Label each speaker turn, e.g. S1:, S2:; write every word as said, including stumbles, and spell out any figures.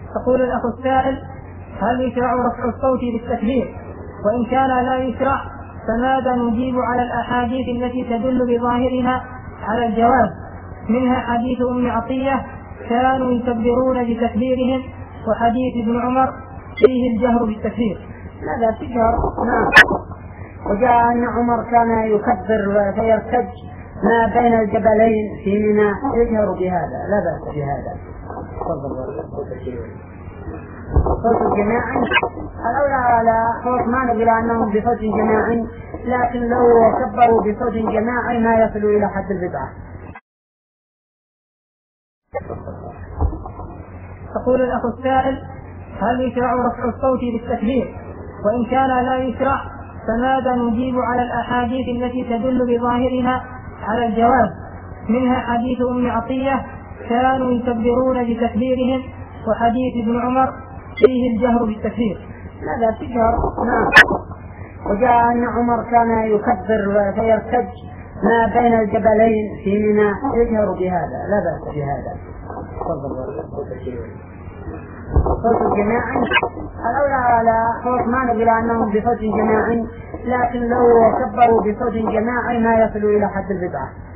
S1: يقول الأخ السائل: هل يشرع رفع الصوت بالتكبير؟ وإن كان لا يشرع فماذا نجيب على الأحاديث التي تدل بظاهرها على الجواز؟ منها حديث أم عطية كانوا يكبرون بتكبيرهم، وحديث ابن عمر فيه الجهر بالتكبير.
S2: ماذا تجهر؟ نعم. وجاء أن عمر كان يكبر فيرتج ما بين الجبلين في منى، يجهر بهذا، لا بأس بهذا. صوت الجماعي الأولى على صوت ما نقول أنهم بصوت جماعي، لكن لو كبروا بصوت جماعي ما يصل إلى حد البدعة.
S1: يقول الأخ السائل: هل يشرع رفع الصوت بالتكبير؟ وإن كان لا يشرع فماذا نجيب على الأحاديث التي تدل بظاهرها على الجواز؟ منها حديث أم عطية كانوا يكبرون بتكبيرهم، وحديث ابن عمر فيه الجهر بالتكبير.
S2: ماذا تجهر؟ نعم. وجاء أن عمر كان يكبر فيرتج ما بين الجبلين في منى، يجهر بهذا، لا بأس بهذا. صوت الجماعي الأولى على صوت ما نقول أنهم بصوت جماعي، لكن لو كبروا بصوت جماعي ما يصل إلى حد البدعة.